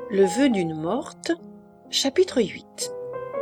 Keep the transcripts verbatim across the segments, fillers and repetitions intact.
Le vœu d'une morte, chapitre huit.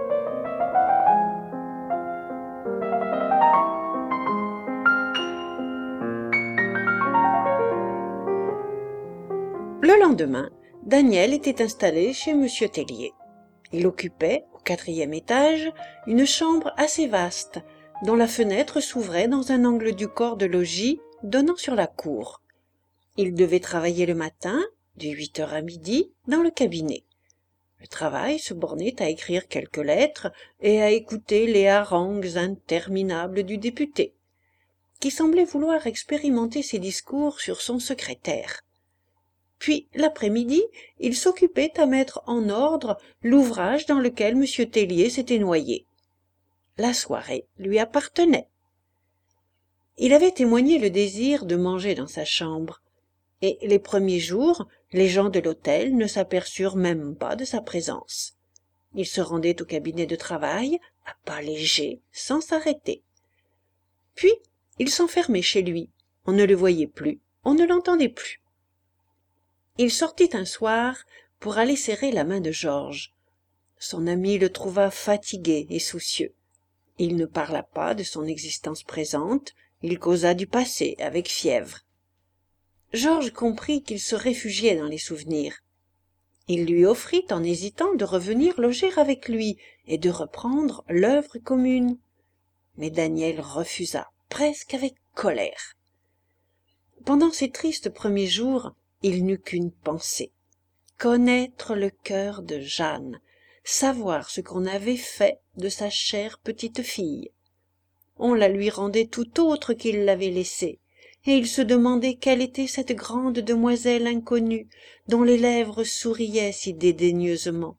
Le lendemain, Daniel était installé chez monsieur Tellier. Il occupait, au quatrième étage, une chambre assez vaste, dont la fenêtre s'ouvrait dans un angle du corps de logis donnant sur la cour. Il devait travailler le matin, de huit heures à midi, dans le cabinet. Le travail se bornait à écrire quelques lettres et à écouter les harangues interminables du député, qui semblait vouloir expérimenter ses discours sur son secrétaire. Puis, l'après-midi, il s'occupait à mettre en ordre l'ouvrage dans lequel monsieur Tellier s'était noyé. La soirée lui appartenait. Il avait témoigné le désir de manger dans sa chambre, et les premiers jours, les gens de l'hôtel ne s'aperçurent même pas de sa présence. Il se rendait au cabinet de travail, à pas légers, sans s'arrêter. Puis, il s'enfermait chez lui. On ne le voyait plus, on ne l'entendait plus. Il sortit un soir pour aller serrer la main de Georges. Son ami le trouva fatigué et soucieux. Il ne parla pas de son existence présente, il causa du passé avec fièvre. Georges comprit qu'il se réfugiait dans les souvenirs. Il lui offrit en hésitant de revenir loger avec lui et de reprendre l'œuvre commune. Mais Daniel refusa, presque avec colère. Pendant ces tristes premiers jours, il n'eut qu'une pensée: connaître le cœur de Jeanne, savoir ce qu'on avait fait de sa chère petite fille. On la lui rendait tout autre qu'il l'avait laissée, et il se demandait quelle était cette grande demoiselle inconnue dont les lèvres souriaient si dédaigneusement.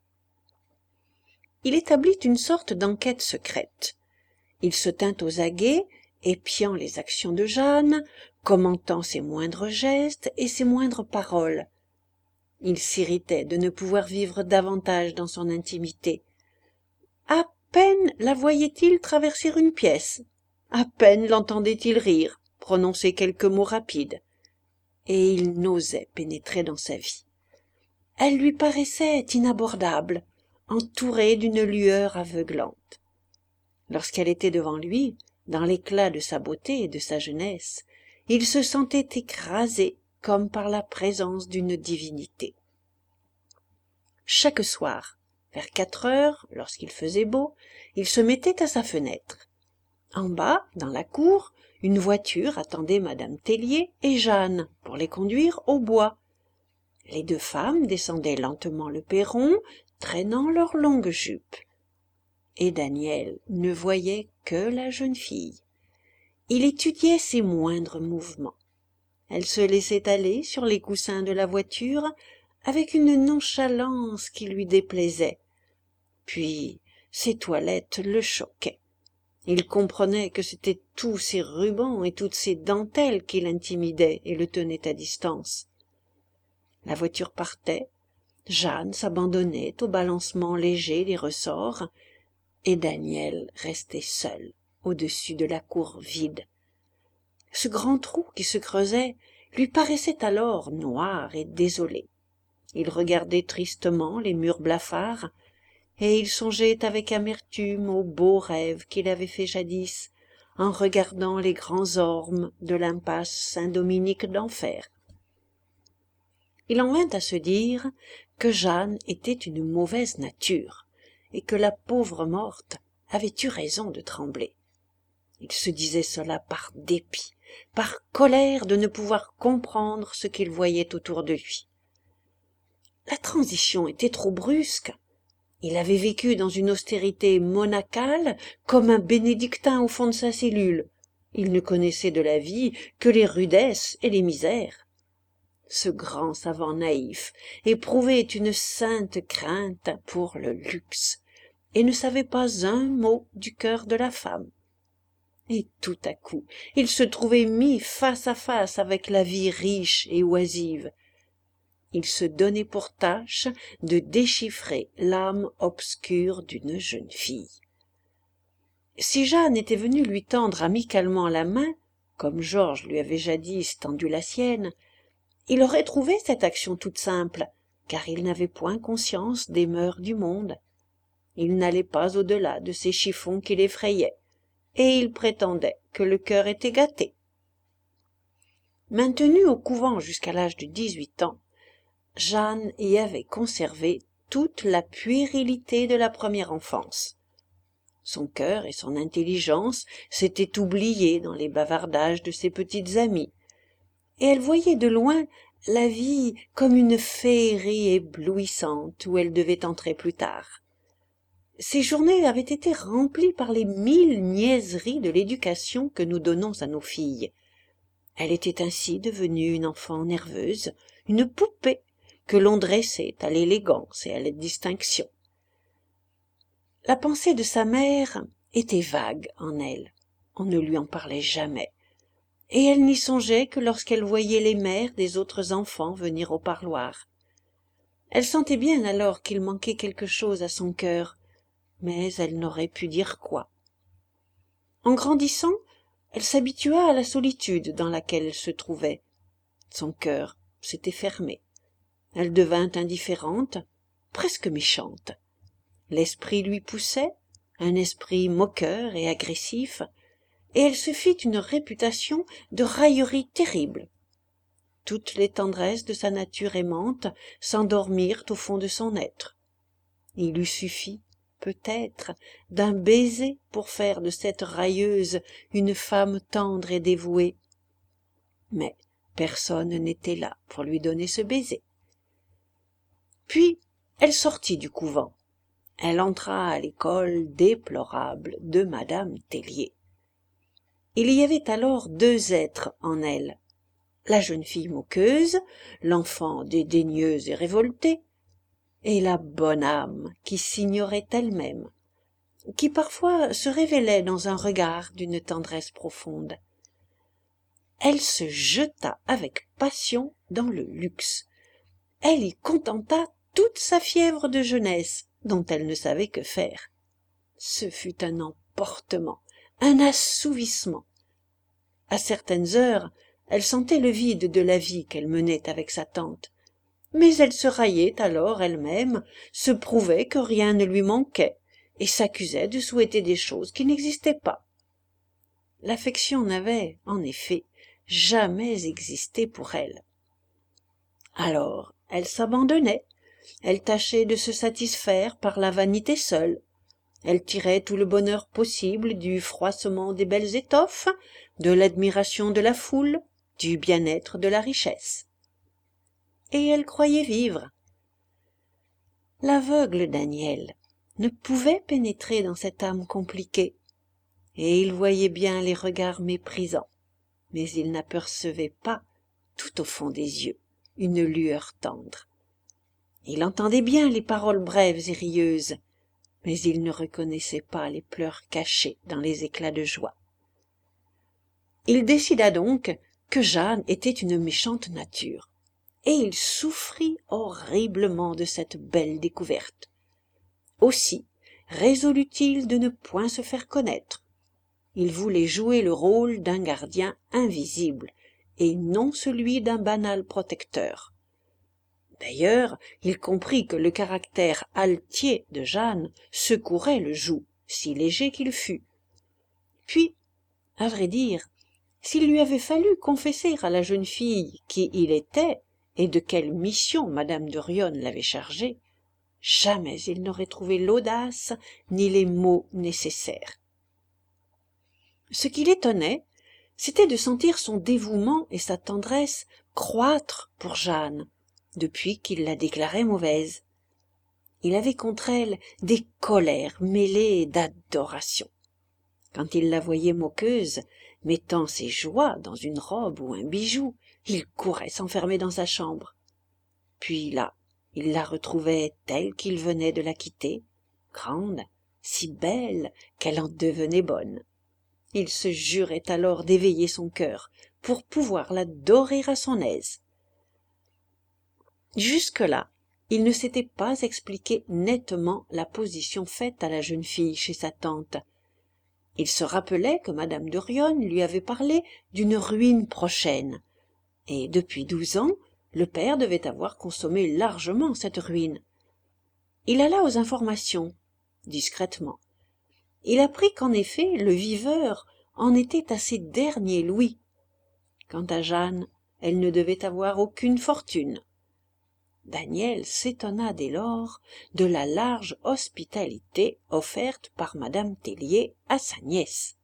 Il établit une sorte d'enquête secrète. Il se tint aux aguets, épiant les actions de Jeanne, commentant ses moindres gestes et ses moindres paroles. Il s'irritait de ne pouvoir vivre davantage dans son intimité. À peine la voyait-il traverser une pièce, à peine l'entendait-il rire, prononcer quelques mots rapides, et il n'osait pénétrer dans sa vie. Elle lui paraissait inabordable, entourée d'une lueur aveuglante. Lorsqu'elle était devant lui, dans l'éclat de sa beauté et de sa jeunesse, il se sentait écrasé comme par la présence d'une divinité. Chaque soir, vers quatre heures, lorsqu'il faisait beau, il se mettait à sa fenêtre. En bas, dans la cour, une voiture attendait madame Tellier et Jeanne pour les conduire au bois. Les deux femmes descendaient lentement le perron, traînant leurs longues jupes. Et Daniel ne voyait que la jeune fille. Il étudiait ses moindres mouvements. Elle se laissait aller sur les coussins de la voiture avec une nonchalance qui lui déplaisait. Puis ses toilettes le choquaient. Il comprenait que c'étaient tous ces rubans et toutes ces dentelles qui l'intimidaient et le tenaient à distance. La voiture partait, Jeanne s'abandonnait au balancement léger des ressorts, et Daniel restait seul au-dessus de la cour vide. Ce grand trou qui se creusait lui paraissait alors noir et désolé. Il regardait tristement les murs blafards, et il songeait avec amertume aux beaux rêves qu'il avait faits jadis en regardant les grands ormes de l'impasse Saint-Dominique d'Enfer. Il en vint à se dire que Jeanne était une mauvaise nature et que la pauvre morte avait eu raison de trembler. Il se disait cela par dépit, par colère de ne pouvoir comprendre ce qu'il voyait autour de lui. La transition était trop brusque. Il avait vécu dans une austérité monacale comme un bénédictin au fond de sa cellule. Il ne connaissait de la vie que les rudesses et les misères. Ce grand savant naïf éprouvait une sainte crainte pour le luxe et ne savait pas un mot du cœur de la femme. Et tout à coup, il se trouvait mis face à face avec la vie riche et oisive. Il se donnait pour tâche de déchiffrer l'âme obscure d'une jeune fille. Si Jeanne était venue lui tendre amicalement la main, comme Georges lui avait jadis tendu la sienne, il aurait trouvé cette action toute simple, car il n'avait point conscience des mœurs du monde. Il n'allait pas au-delà de ces chiffons qui l'effrayaient, et il prétendait que le cœur était gâté. Maintenue au couvent jusqu'à l'âge de dix-huit ans, Jeanne y avait conservé toute la puérilité de la première enfance. Son cœur et son intelligence s'étaient oubliés dans les bavardages de ses petites amies, et elle voyait de loin la vie comme une féerie éblouissante où elle devait entrer plus tard. Ses journées avaient été remplies par les mille niaiseries de l'éducation que nous donnons à nos filles. Elle était ainsi devenue une enfant nerveuse, une poupée que l'on dressait à l'élégance et à la distinction. La pensée de sa mère était vague en elle, on ne lui en parlait jamais, et elle n'y songeait que lorsqu'elle voyait les mères des autres enfants venir au parloir. Elle sentait bien alors qu'il manquait quelque chose à son cœur, mais elle n'aurait pu dire quoi. En grandissant, elle s'habitua à la solitude dans laquelle elle se trouvait. Son cœur s'était fermé. Elle devint indifférente, presque méchante. L'esprit lui poussait, un esprit moqueur et agressif, et elle se fit une réputation de raillerie terrible. Toutes les tendresses de sa nature aimante s'endormirent au fond de son être. Il eût suffi, peut-être, d'un baiser pour faire de cette railleuse une femme tendre et dévouée. Mais personne n'était là pour lui donner ce baiser. Puis elle sortit du couvent. Elle entra à l'école déplorable de madame Tellier. Il y avait alors deux êtres en elle, la jeune fille moqueuse, l'enfant dédaigneuse et révoltée, et la bonne âme qui s'ignorait elle-même, qui parfois se révélait dans un regard d'une tendresse profonde. Elle se jeta avec passion dans le luxe. Elle y contenta toute sa fièvre de jeunesse, dont elle ne savait que faire. Ce fut un emportement, un assouvissement. À certaines heures, elle sentait le vide de la vie qu'elle menait avec sa tante, mais elle se raillait alors elle-même, se prouvait que rien ne lui manquait, et s'accusait de souhaiter des choses qui n'existaient pas. L'affection n'avait, en effet, jamais existé pour elle. Alors, elle s'abandonnait, elle tâchait de se satisfaire par la vanité seule, elle tirait tout le bonheur possible du froissement des belles étoffes, de l'admiration de la foule, du bien-être de la richesse. Et elle croyait vivre. L'aveugle Daniel ne pouvait pénétrer dans cette âme compliquée, et il voyait bien les regards méprisants, mais il n'apercevait pas, tout au fond des yeux, une lueur tendre. Il entendait bien les paroles brèves et rieuses, mais il ne reconnaissait pas les pleurs cachés dans les éclats de joie. Il décida donc que Jeanne était une méchante nature, et il souffrit horriblement de cette belle découverte. Aussi résolut-il de ne point se faire connaître. Il voulait jouer le rôle d'un gardien invisible, et non celui d'un banal protecteur. D'ailleurs, il comprit que le caractère altier de Jeanne secourait le joug, si léger qu'il fût. Puis, à vrai dire, s'il lui avait fallu confesser à la jeune fille qui il était et de quelle mission madame de Rion l'avait chargé, jamais il n'aurait trouvé l'audace ni les mots nécessaires. Ce qui l'étonnait, c'était de sentir son dévouement et sa tendresse croître pour Jeanne, depuis qu'il la déclarait mauvaise. Il avait contre elle des colères mêlées d'adoration. Quand il la voyait moqueuse, mettant ses joies dans une robe ou un bijou, il courait s'enfermer dans sa chambre. Puis là, il la retrouvait telle qu'il venait de la quitter, grande, si belle qu'elle en devenait bonne. Il se jurait alors d'éveiller son cœur pour pouvoir l'adorer à son aise. Jusque-là, il ne s'était pas expliqué nettement la position faite à la jeune fille chez sa tante. Il se rappelait que madame de Rion lui avait parlé d'une ruine prochaine, et depuis douze ans, Le père devait avoir consommé largement cette ruine. Il alla aux informations, discrètement. Il apprit qu'en effet le viveur en était à ses derniers louis. Quant à Jeanne, elle ne devait avoir aucune fortune. Daniel s'étonna dès lors de la large hospitalité offerte par madame Tellier à sa nièce.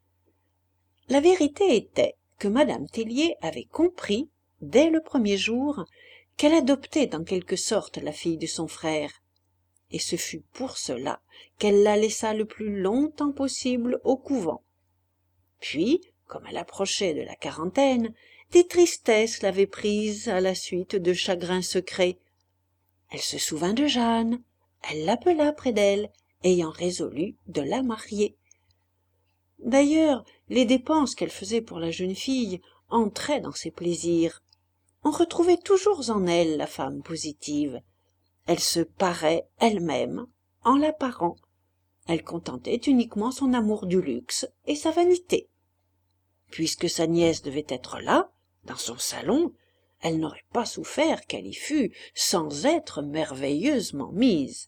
La vérité était que madame Tellier avait compris, dès le premier jour, qu'elle adoptait en quelque sorte la fille de son frère, et ce fut pour cela qu'elle la laissa le plus longtemps possible au couvent. Puis, comme elle approchait de la quarantaine, des tristesses l'avaient prise à la suite de chagrins secrets. Elle se souvint de Jeanne, elle l'appela près d'elle, ayant résolu de la marier. D'ailleurs, les dépenses qu'elle faisait pour la jeune fille entraient dans ses plaisirs. On retrouvait toujours en elle la femme positive. Elle se parait elle-même, en la parant. Elle contentait uniquement son amour du luxe et sa vanité. Puisque sa nièce devait être là, dans son salon, elle n'aurait pas souffert qu'elle y fût sans être merveilleusement mise.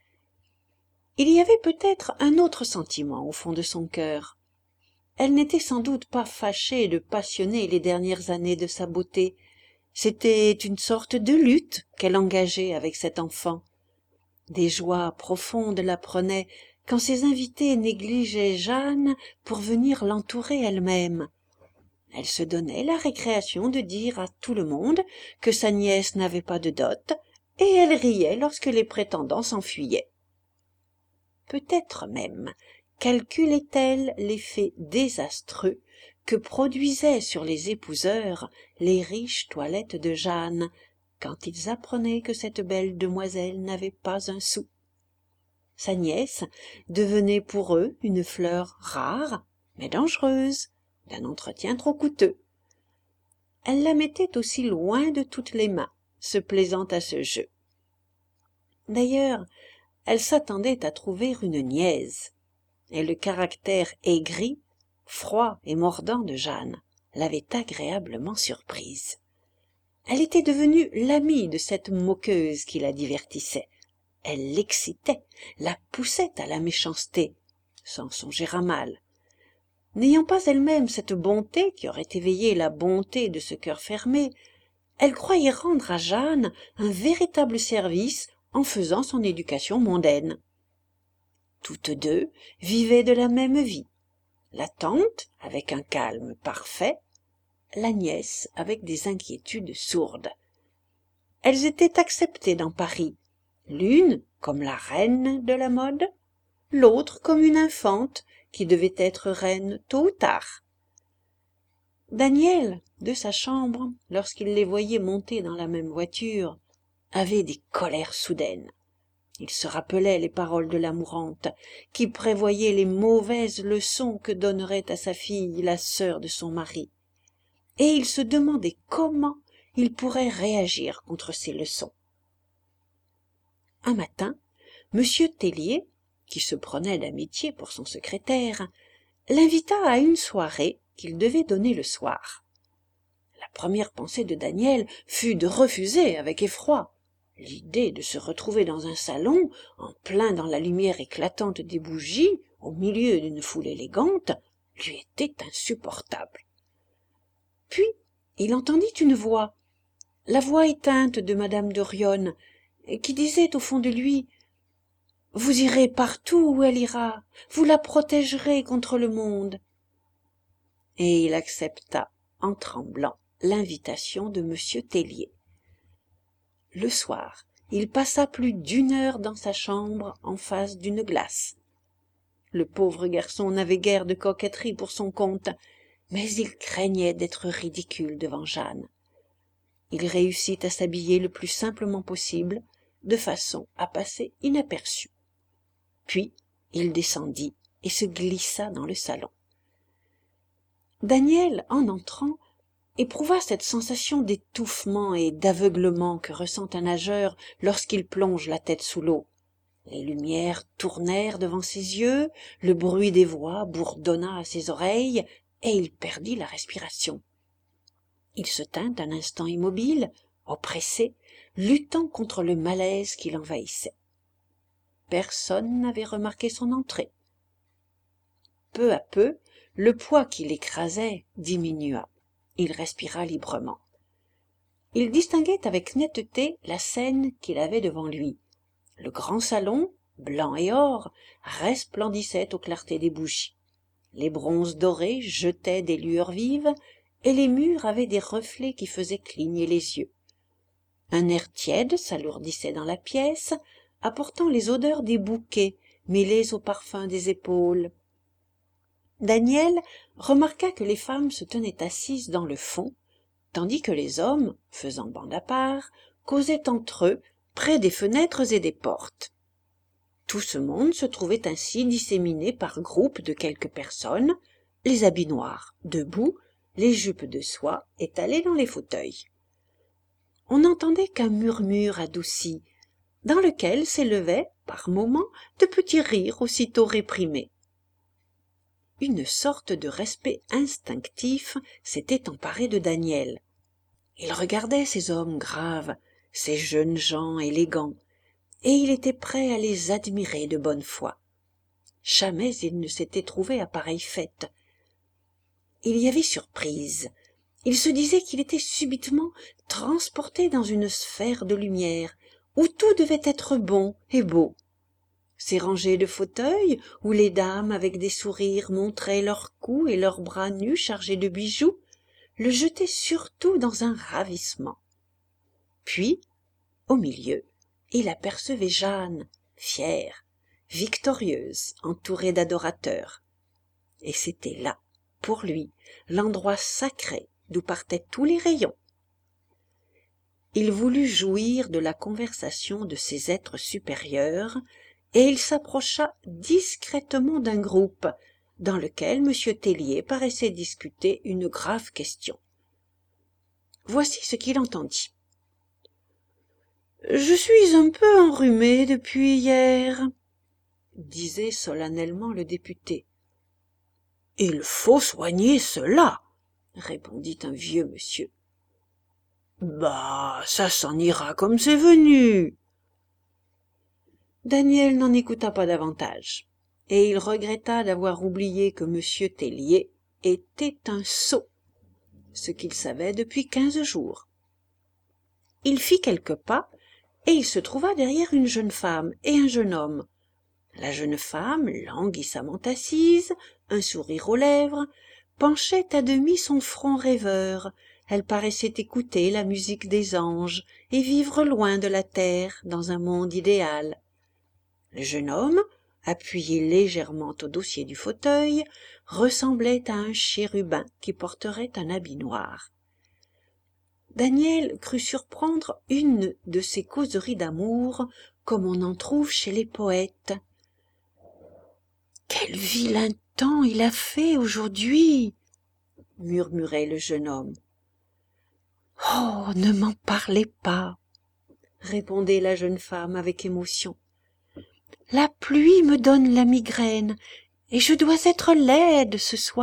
Il y avait peut-être un autre sentiment au fond de son cœur. Elle n'était sans doute pas fâchée de passionner les dernières années de sa beauté. C'était une sorte de lutte qu'elle engageait avec cet enfant. Des joies profondes la prenaient quand ses invités négligeaient Jeanne pour venir l'entourer elle-même. Elle se donnait la récréation de dire à tout le monde que sa nièce n'avait pas de dot, et elle riait lorsque les prétendants s'enfuyaient. Peut-être même calculait-elle l'effet désastreux que produisaient sur les épouseurs les riches toilettes de Jeanne, quand ils apprenaient que cette belle demoiselle n'avait pas un sou. Sa nièce devenait pour eux une fleur rare, mais dangereuse, d'un entretien trop coûteux. Elle la mettait aussi loin de toutes les mains, se plaisant à ce jeu. D'ailleurs, elle s'attendait à trouver une niaise, et le caractère aigri, froid et mordant de Jeanne l'avait agréablement surprise. Elle était devenue l'amie de cette moqueuse qui la divertissait. Elle l'excitait, la poussait à la méchanceté, sans songer à mal. N'ayant pas elle-même cette bonté qui aurait éveillé la bonté de ce cœur fermé, elle croyait rendre à Jeanne un véritable service en faisant son éducation mondaine. Toutes deux vivaient de la même vie, la tante avec un calme parfait, la nièce avec des inquiétudes sourdes. Elles étaient acceptées dans Paris, l'une comme la reine de la mode, l'autre comme une infante qui devait être reine tôt ou tard. Daniel, de sa chambre, lorsqu'il les voyait monter dans la même voiture, avait des colères soudaines. Il se rappelait les paroles de la mourante, qui prévoyait les mauvaises leçons que donnerait à sa fille la sœur de son mari, et il se demandait comment il pourrait réagir contre ces leçons. Un matin, Monsieur Tellier, qui se prenait d'amitié pour son secrétaire, l'invita à une soirée qu'il devait donner le soir. La première pensée de Daniel fut de refuser avec effroi. L'idée de se retrouver dans un salon, en plein dans la lumière éclatante des bougies, au milieu d'une foule élégante, lui était insupportable. Puis il entendit une voix, la voix éteinte de madame de Rionne, qui disait au fond de lui « Vous irez partout où elle ira, vous la protégerez contre le monde. » Et il accepta, en tremblant, l'invitation de monsieur Tellier. Le soir, il passa plus d'une heure dans sa chambre en face d'une glace. Le pauvre garçon n'avait guère de coquetterie pour son compte, mais il craignait d'être ridicule devant Jeanne. Il réussit à s'habiller le plus simplement possible, de façon à passer inaperçu. Puis il descendit et se glissa dans le salon. Daniel, en entrant, éprouva cette sensation d'étouffement et d'aveuglement que ressent un nageur lorsqu'il plonge la tête sous l'eau. Les lumières tournèrent devant ses yeux, le bruit des voix bourdonna à ses oreilles, et il perdit la respiration. Il se tint un instant immobile, oppressé, luttant contre le malaise qui l'envahissait. Personne n'avait remarqué son entrée. Peu à peu, le poids qui l'écrasait diminua. Il respira librement. Il distinguait avec netteté la scène qu'il avait devant lui. Le grand salon, blanc et or, resplendissait aux clartés des bougies. Les bronzes dorés jetaient des lueurs vives, et les murs avaient des reflets qui faisaient cligner les yeux. Un air tiède s'alourdissait dans la pièce, apportant les odeurs des bouquets mêlées au parfum des épaules. Daniel remarqua que les femmes se tenaient assises dans le fond, tandis que les hommes, faisant bande à part, causaient entre eux près des fenêtres et des portes. Tout ce monde se trouvait ainsi disséminé par groupes de quelques personnes, les habits noirs debout, les jupes de soie étalées dans les fauteuils. On n'entendait qu'un murmure adouci, dans lequel s'élevaient, par moments, de petits rires aussitôt réprimés. Une sorte de respect instinctif s'était emparé de Daniel. Il regardait ces hommes graves, ces jeunes gens élégants, et il était prêt à les admirer de bonne foi. Jamais il ne s'était trouvé à pareille fête. Il y avait surprise. Il se disait qu'il était subitement transporté dans une sphère de lumière, où tout devait être bon et beau. Ces rangées de fauteuils, où les dames avec des sourires montraient leurs cous et leurs bras nus chargés de bijoux, le jetaient surtout dans un ravissement. Puis, au milieu, il apercevait Jeanne, fière, victorieuse, entourée d'adorateurs. Et c'était là, pour lui, l'endroit sacré d'où partaient tous les rayons. Il voulut jouir de la conversation de ces êtres supérieurs, et il s'approcha discrètement d'un groupe, dans lequel M. Tellier paraissait discuter une grave question. Voici ce qu'il entendit. « Je suis un peu enrhumé depuis hier, » disait solennellement le député. « Il faut soigner cela, » répondit un vieux monsieur. « Bah, ça s'en ira comme c'est venu. » Daniel n'en écouta pas davantage, et il regretta d'avoir oublié que M. Tellier était un sot, ce qu'il savait depuis quinze jours. Il fit quelques pas, et il se trouva derrière une jeune femme et un jeune homme. La jeune femme, languissamment assise, un sourire aux lèvres, penchait à demi son front rêveur. Elle paraissait écouter la musique des anges et vivre loin de la terre, dans un monde idéal. Le jeune homme, appuyé légèrement au dossier du fauteuil, ressemblait à un chérubin qui porterait un habit noir. Daniel crut surprendre une de ces causeries d'amour comme on en trouve chez les poètes. « Quel vilain temps il a fait aujourd'hui !» murmurait le jeune homme. « Oh, ne m'en parlez pas !» répondait la jeune femme avec émotion. « La pluie me donne la migraine et je dois être laide ce soir. »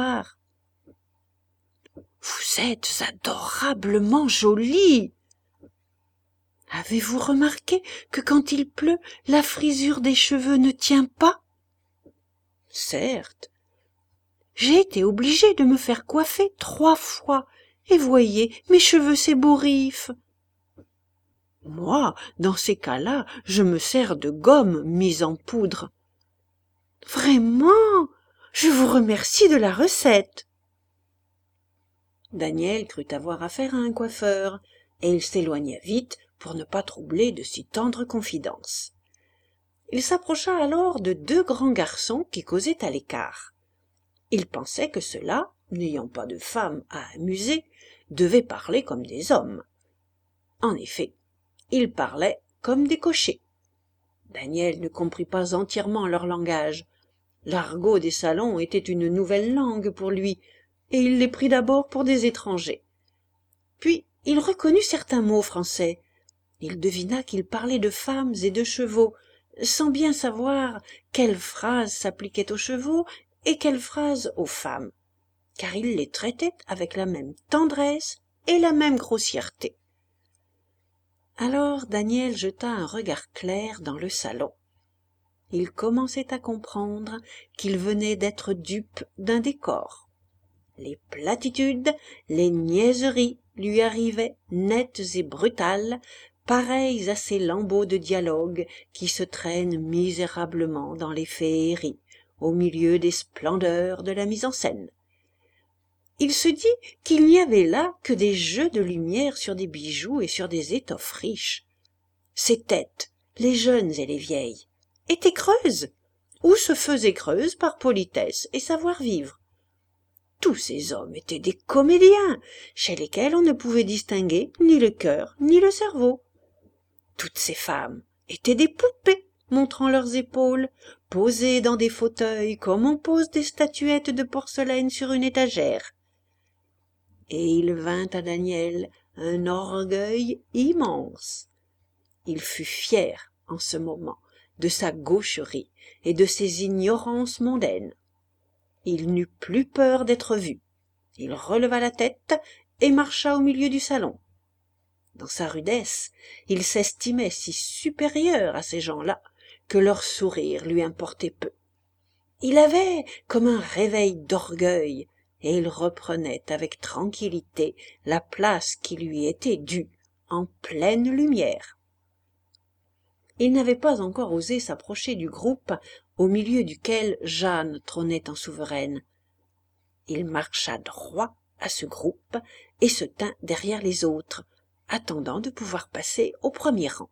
Vous êtes adorablement jolie. Avez-vous remarqué que quand il pleut, la frisure des cheveux ne tient pas? Certes. J'ai été obligée de me faire coiffer trois fois, et voyez, mes cheveux s'ébouriffent. Moi, dans ces cas-là, je me sers de gomme mise en poudre. Vraiment, je vous remercie de la recette. Daniel crut avoir affaire à un coiffeur, et il s'éloigna vite pour ne pas troubler de si tendres confidences. Il s'approcha alors de deux grands garçons qui causaient à l'écart. Il pensait que ceux-là, n'ayant pas de femmes à amuser, devaient parler comme des hommes. En effet, ils parlaient comme des cochers. Daniel ne comprit pas entièrement leur langage. L'argot des salons était une nouvelle langue pour lui, et il les prit d'abord pour des étrangers. Puis il reconnut certains mots français. Il devina qu'ils parlaient de femmes et de chevaux, sans bien savoir quelles phrases s'appliquaient aux chevaux et quelles phrases aux femmes, car il les traitait avec la même tendresse et la même grossièreté. Alors Daniel jeta un regard clair dans le salon. Il commençait à comprendre qu'il venait d'être dupe d'un décor. Les platitudes, les niaiseries lui arrivaient nettes et brutales, pareilles à ces lambeaux de dialogue qui se traînent misérablement dans les féeries, au milieu des splendeurs de la mise en scène. Il se dit qu'il n'y avait là que des jeux de lumière sur des bijoux et sur des étoffes riches. Ces têtes, les jeunes et les vieilles, étaient creuses, ou se faisaient creuses par politesse et savoir-vivre. Tous ces hommes étaient des comédiens, chez lesquels on ne pouvait distinguer ni le cœur ni le cerveau. Toutes ces femmes étaient des poupées, montrant leurs épaules, posées dans des fauteuils comme on pose des statuettes de porcelaine sur une étagère. Et il vint à Daniel un orgueil immense. Il fut fier, en ce moment, de sa gaucherie et de ses ignorances mondaines. Il n'eut plus peur d'être vu. Il releva la tête et marcha au milieu du salon. Dans sa rudesse, il s'estimait si supérieur à ces gens-là que leur sourire lui importait peu. Il avait comme un réveil d'orgueil, et il reprenait avec tranquillité la place qui lui était due, en pleine lumière. Il n'avait pas encore osé s'approcher du groupe au milieu duquel Jeanne trônait en souveraine. Il marcha droit à ce groupe et se tint derrière les autres, attendant de pouvoir passer au premier rang.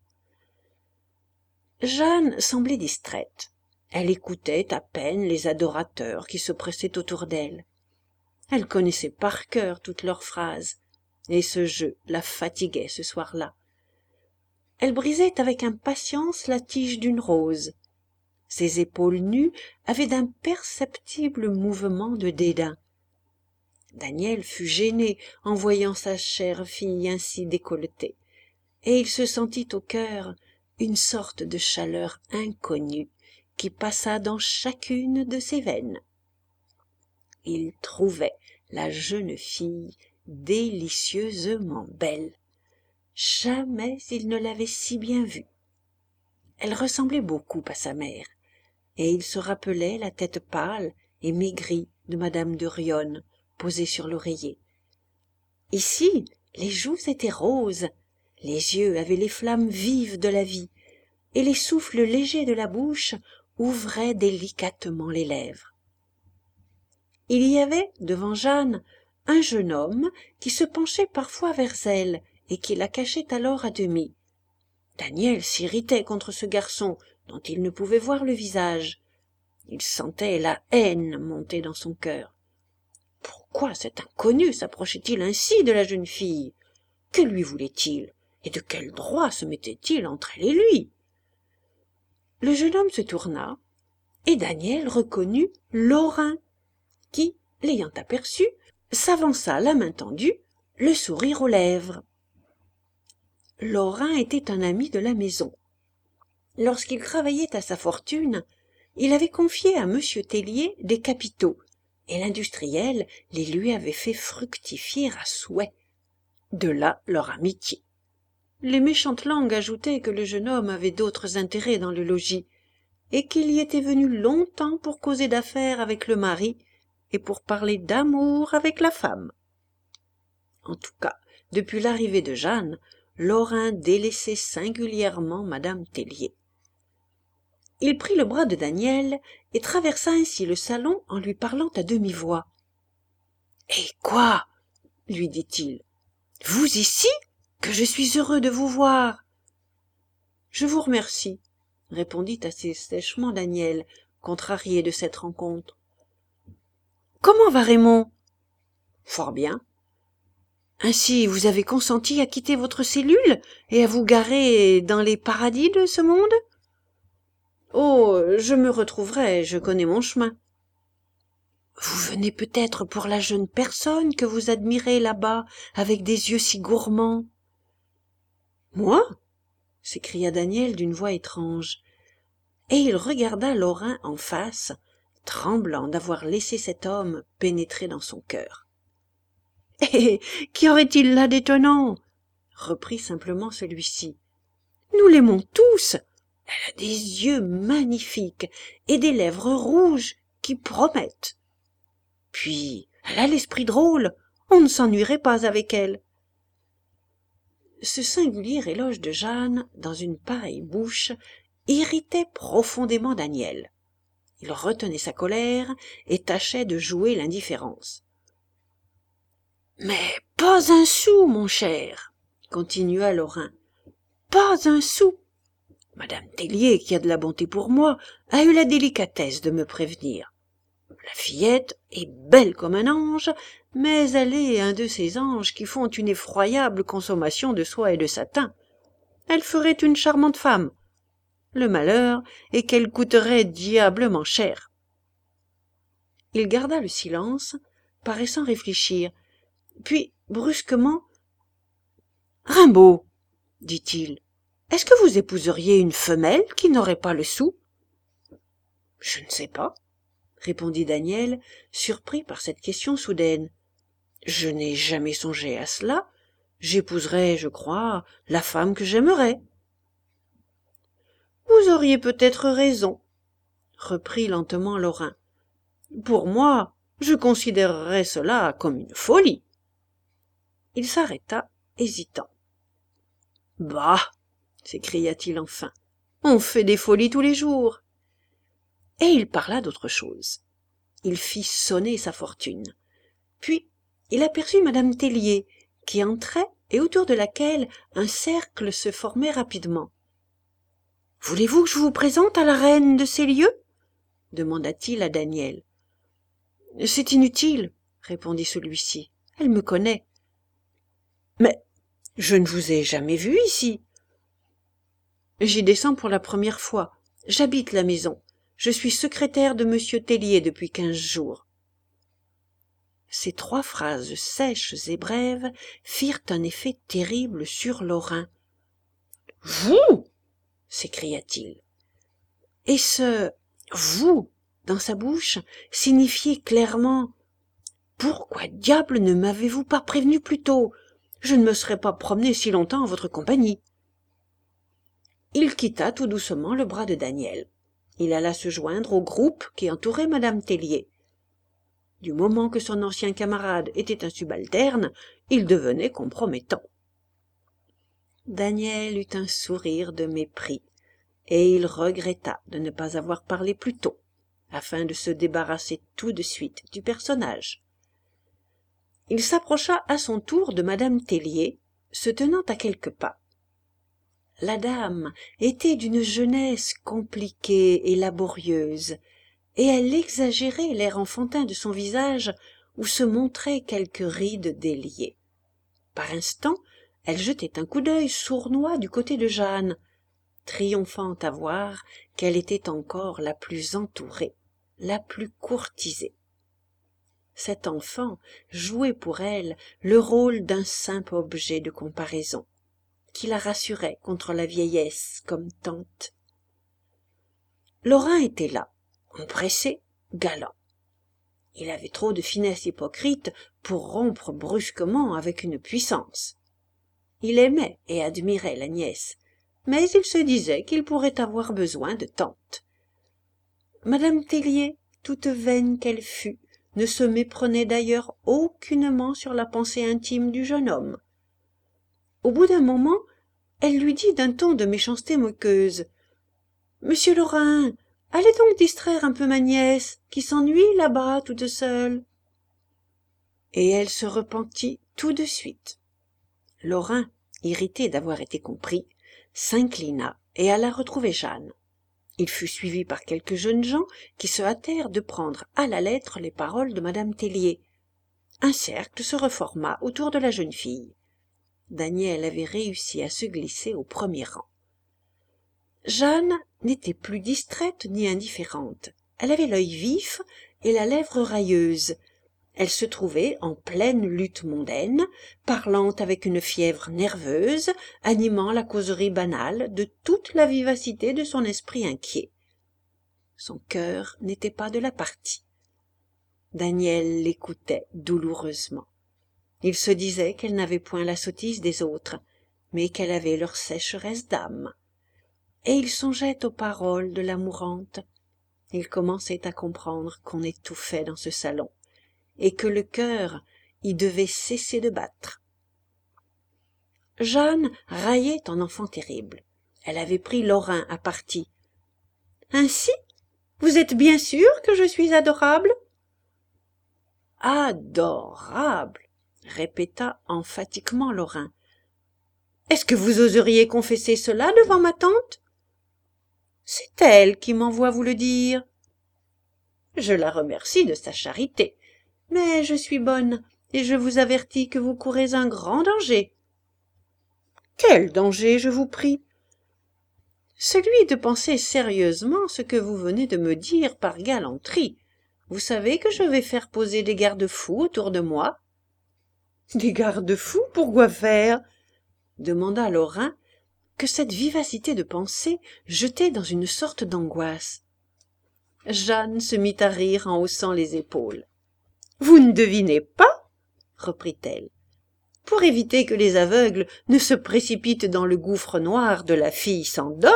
Jeanne semblait distraite. Elle écoutait à peine les adorateurs qui se pressaient autour d'elle. Elle connaissait par cœur toutes leurs phrases, et ce jeu la fatiguait ce soir-là. Elle brisait avec impatience la tige d'une rose. Ses épaules nues avaient d'imperceptibles mouvements de dédain. Daniel fut gêné en voyant sa chère fille ainsi décolletée, et il se sentit au cœur une sorte de chaleur inconnue qui passa dans chacune de ses veines. Il trouvait la jeune fille délicieusement belle. Jamais il ne l'avait si bien vue. Elle ressemblait beaucoup à sa mère, et il se rappelait la tête pâle et maigrie de madame de Rionne, posée sur l'oreiller. Ici, les joues étaient roses, les yeux avaient les flammes vives de la vie, et les souffles légers de la bouche ouvraient délicatement les lèvres. Il y avait, devant Jeanne, un jeune homme qui se penchait parfois vers elle et qui la cachait alors à demi. Daniel s'irritait contre ce garçon dont il ne pouvait voir le visage. Il sentait la haine monter dans son cœur. Pourquoi cet inconnu s'approchait-il ainsi de la jeune fille? Que lui voulait-il? Et de quel droit se mettait-il entre elle et lui? Le jeune homme se tourna, et Daniel reconnut Laurin, qui, l'ayant aperçu, s'avança la main tendue, le sourire aux lèvres. Laurin était un ami de la maison. Lorsqu'il travaillait à sa fortune, il avait confié à monsieur Tellier des capitaux, et l'industriel les lui avait fait fructifier à souhait. De là leur amitié. Les méchantes langues ajoutaient que le jeune homme avait d'autres intérêts dans le logis, et qu'il y était venu longtemps pour causer d'affaires avec le mari et pour parler d'amour avec la femme. En tout cas, depuis l'arrivée de Jeanne, Laurin délaissait singulièrement madame Tellier. Il prit le bras de Daniel et traversa ainsi le salon en lui parlant à demi-voix. « Eh quoi ?» lui dit-il. « Vous ici? Que je suis heureux de vous voir !»« Je vous remercie, » répondit assez sèchement Daniel, contrarié de cette rencontre. « Comment va Raymond ?»« Fort bien. »« Ainsi vous avez consenti à quitter votre cellule et à vous garer dans les paradis de ce monde ? » ?»« Oh, je me retrouverai, je connais mon chemin. »« Vous venez peut-être pour la jeune personne que vous admirez là-bas avec des yeux si gourmands. »« Moi ?» s'écria Daniel d'une voix étrange, et il regarda Laurin en face, tremblant d'avoir laissé cet homme pénétrer dans son cœur. « Eh, qu'y aurait-il là d'étonnant ? reprit simplement celui-ci. Nous l'aimons tous. Elle a des yeux magnifiques et des lèvres rouges qui promettent. Puis, elle a l'esprit drôle, on ne s'ennuierait pas avec elle. Ce singulier éloge de Jeanne, dans une pareille bouche, irritait profondément Daniel. Il retenait sa colère et tâchait de jouer l'indifférence. « Mais pas un sou, mon cher, » continua Lorrain, « pas un sou. Madame Tellier, qui a de la bonté pour moi, a eu la délicatesse de me prévenir. La fillette est belle comme un ange, mais elle est un de ces anges qui font une effroyable consommation de soie et de satin. Elle ferait une charmante femme. Le malheur est qu'elle coûterait diablement cher. » Il garda le silence, paraissant réfléchir. Puis, brusquement, « Rimbaud, dit-il, est-ce que vous épouseriez une femelle qui n'aurait pas le sou ?»« Je ne sais pas, » répondit Daniel, surpris par cette question soudaine. « Je n'ai jamais songé à cela. J'épouserais, je crois, la femme que j'aimerais. »« Vous auriez peut-être raison, » reprit lentement Lorrain. « Pour moi, je considérerais cela comme une folie. » Il s'arrêta, hésitant. « Bah !» s'écria-t-il enfin, « on fait des folies tous les jours. » Et il parla d'autre chose. Il fit sonner sa fortune. Puis il aperçut madame Tellier, qui entrait et autour de laquelle un cercle se formait rapidement. « Voulez-vous que je vous présente à la reine de ces lieux ?» demanda-t-il à Daniel. « C'est inutile, » répondit celui-ci. « Elle me connaît. »« Mais je ne vous ai jamais vu ici. »« J'y descends pour la première fois. J'habite la maison. Je suis secrétaire de monsieur Tellier depuis quinze jours. » Ces trois phrases sèches et brèves firent un effet terrible sur Lorrain. « Vous !» s'écria-t-il. Et ce « vous » dans sa bouche signifiait clairement « Pourquoi diable ne m'avez-vous pas prévenu plus tôt ? Je ne me serais pas promené si longtemps en votre compagnie. » Il quitta tout doucement le bras de Daniel. Il alla se joindre au groupe qui entourait madame Tellier. Du moment que son ancien camarade était un subalterne, il devenait compromettant. Daniel eut un sourire de mépris, et il regretta de ne pas avoir parlé plus tôt, afin de se débarrasser tout de suite du personnage. Il s'approcha à son tour de madame Tellier, se tenant à quelques pas. La dame était d'une jeunesse compliquée et laborieuse, et elle exagérait l'air enfantin de son visage où se montraient quelques rides déliées. Par instants, elle jetait un coup d'œil sournois du côté de Jeanne, triomphant à voir qu'elle était encore la plus entourée, la plus courtisée. Cet enfant jouait pour elle le rôle d'un simple objet de comparaison, qui la rassurait contre la vieillesse comme tante. Lorrain était là, empressé, galant. Il avait trop de finesse hypocrite pour rompre brusquement avec une puissance. Il aimait et admirait la nièce, mais il se disait qu'il pourrait avoir besoin de tante. Madame Tellier, toute vaine qu'elle fût, ne se méprenait d'ailleurs aucunement sur la pensée intime du jeune homme. Au bout d'un moment, elle lui dit d'un ton de méchanceté moqueuse: « Monsieur Lorrain, allez donc distraire un peu ma nièce, qui s'ennuie là-bas toute seule. » Et elle se repentit tout de suite. Lorrain, irrité d'avoir été compris, s'inclina et alla retrouver Jeanne. Il fut suivi par quelques jeunes gens qui se hâtèrent de prendre à la lettre les paroles de madame Tellier. Un cercle se reforma autour de la jeune fille. Daniel avait réussi à se glisser au premier rang. Jeanne n'était plus distraite ni indifférente. Elle avait l'œil vif et la lèvre railleuse. Elle se trouvait en pleine lutte mondaine, parlant avec une fièvre nerveuse, animant la causerie banale de toute la vivacité de son esprit inquiet. Son cœur n'était pas de la partie. Daniel l'écoutait douloureusement. Il se disait qu'elle n'avait point la sottise des autres, mais qu'elle avait leur sécheresse d'âme. Et il songeait aux paroles de la mourante. Il commençait à comprendre qu'on étouffait dans ce salon, et que le cœur y devait cesser de battre. Jeanne raillait en enfant terrible. Elle avait pris Lorrain à partie. « Ainsi, vous êtes bien sûr que je suis adorable ?»« Adorable !» répéta emphatiquement Lorrain. « Est-ce que vous oseriez confesser cela devant ma tante ? C'est elle qui m'envoie vous le dire. Je la remercie de sa charité, mais je suis bonne et je vous avertis que vous courez un grand danger. » « Quel danger, je vous prie ? » ?»« Celui de penser sérieusement ce que vous venez de me dire par galanterie. Vous savez que je vais faire poser des garde-fous autour de moi. »« Des garde-fous, pourquoi faire ?» demanda Lorrain, que cette vivacité de pensée jetait dans une sorte d'angoisse. Jeanne se mit à rire en haussant les épaules. « Vous ne devinez pas ?» reprit-elle. « Pour éviter que les aveugles ne se précipitent dans le gouffre noir de la fille sans dot. »«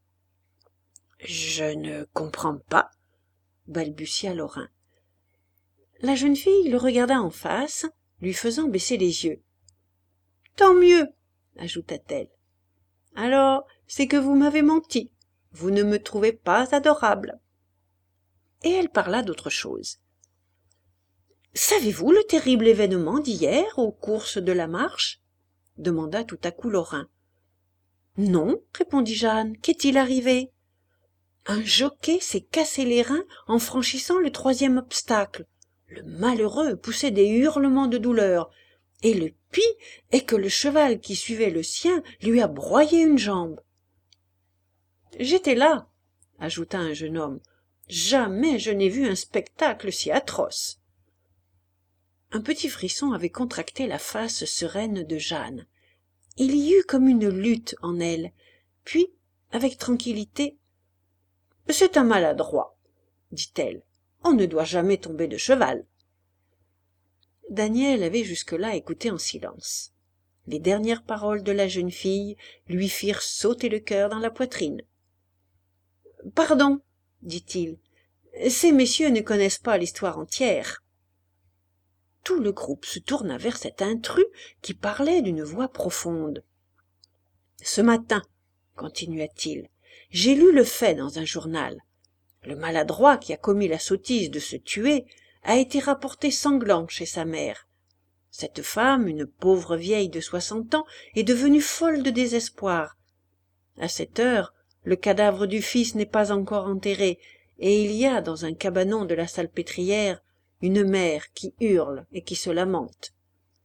Je ne comprends pas, » balbutia Lorrain. La jeune fille le regarda en face, lui faisant baisser les yeux. « Tant mieux, » ajouta-t-elle. « Alors, c'est que vous m'avez menti. Vous ne me trouvez pas adorable. » Et elle parla d'autre chose. « Savez-vous le terrible événement d'hier aux courses de la marche ?» demanda tout à coup Lorrain. « Non, » répondit Jeanne. « Qu'est-il arrivé ?»« Un jockey s'est cassé les reins en franchissant le troisième obstacle. Le malheureux poussait des hurlements de douleur, et le pis est que le cheval qui suivait le sien lui a broyé une jambe. »« J'étais là, » ajouta un jeune homme. « Jamais je n'ai vu un spectacle si atroce. » Un petit frisson avait contracté la face sereine de Jeanne. Il y eut comme une lutte en elle, puis, avec tranquillité, « C'est un maladroit, » dit-elle. « On ne doit jamais tomber de cheval. » Daniel avait jusque-là écouté en silence. Les dernières paroles de la jeune fille lui firent sauter le cœur dans la poitrine. « Pardon, » dit-il, « ces messieurs ne connaissent pas l'histoire entière. » Tout le groupe se tourna vers cet intrus qui parlait d'une voix profonde. « Ce matin, » continua-t-il, « j'ai lu le fait dans un journal. Le maladroit qui a commis la sottise de se tuer a été rapporté sanglant chez sa mère. Cette femme, une pauvre vieille de soixante ans, est devenue folle de désespoir. À cette heure, le cadavre du fils n'est pas encore enterré, et il y a dans un cabanon de la salpêtrière une mère qui hurle et qui se lamente. »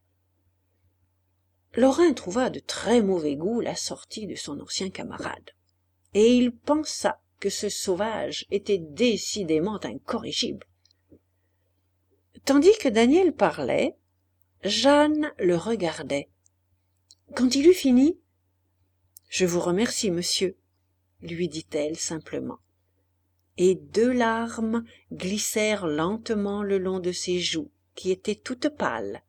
Lorrain trouva de très mauvais goût la sortie de son ancien camarade, et il pensa que ce sauvage était décidément incorrigible. Tandis que Daniel parlait, Jeanne le regardait. Quand il eut fini, « Je vous remercie, monsieur, » lui dit-elle simplement. Et deux larmes glissèrent lentement le long de ses joues, qui étaient toutes pâles.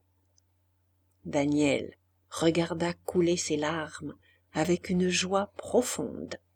Daniel regarda couler ses larmes avec une joie profonde.